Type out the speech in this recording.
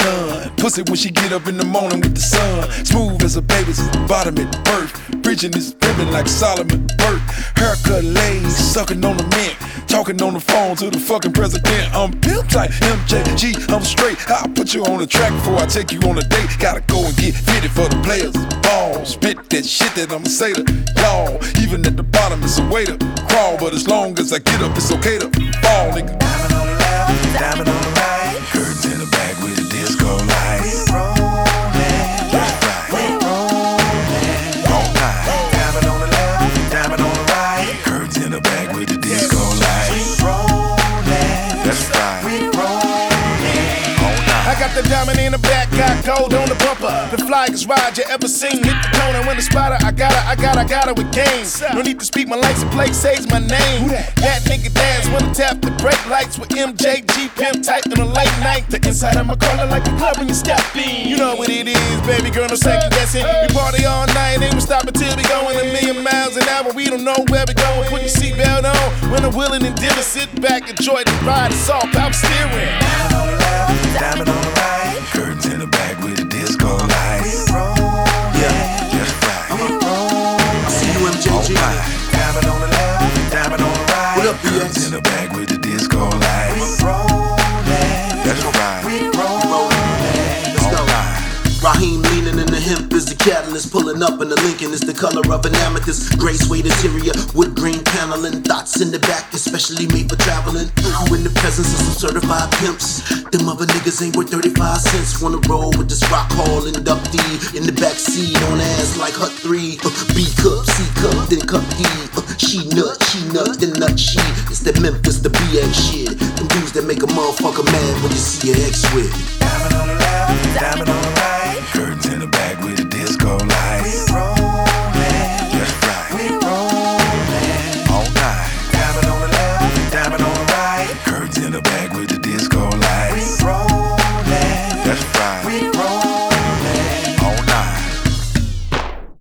none. Pussy when she get up in the morning with the sun. Smooth as a baby's bottom at birth. Preaching this pimpin' like Solomon Burke. Haircut laid, sucking on the mint. Talking on the phone to the fucking president. I'm pimp type MJG, I'm straight. I'll put you on the track before I take you on a date. Gotta go and get fitted for the players. Ball, spit that shit that I'ma say to y'all. Even at the bottom, it's a way to crawl. But as long as I get up, it's okay to fall, nigga. Diamond on the left, diamond on the right. Curtains in the back with the disco light. We rollin', That's right. we rollin'. All night. Diamond on the left, diamond on the right. Curtains in the back with the disco light. We rollin', That's right. we rollin'. All night. I got the diamond in the back, got gold on the bumper. The flyest ride you ever seen. Hit the corner when the spotter, I got her with game. No need to speak my license plate, says my name. That nigga dance when I tap the brake lights with MJG pimp type in the late night. The inside of my car like a club when you step in. You know what it is, baby girl, no second guessing. We party all night, ain't we stop until we going a million miles an hour. We don't know where we going. Put your seatbelt on when I'm willing and dealing. Sit back, enjoy the ride. It's all power steering. Diamond on the left, diamond on the right. Curtains in the back with the disco light. We rollin', That's right. we rollin'. I see you, MJG. Diamond on the left, diamond on the right. What up, Curtains in BX? the back with the disco light. We rollin', That's right. we rollin'. Let's go. All night. Raheem leaning in the hemp is the catalyst. Pulling up in the Lincoln is the color of an amethyst. Gray suede interior, wood grain paneling. Thoughts in the back, especially made for traveling. You in the presence of some certified pimps. Them other niggas ain't worth 35 cents. Wanna roll with this rock hall inductee. In the back seat on ass like Hut 3. B cup, C cup, then cup D. She nut, then nut she. It's that Memphis, the BX shit. Them dudes that make a motherfucker mad when you see your ex with. Diamond on the left, diamond on the right.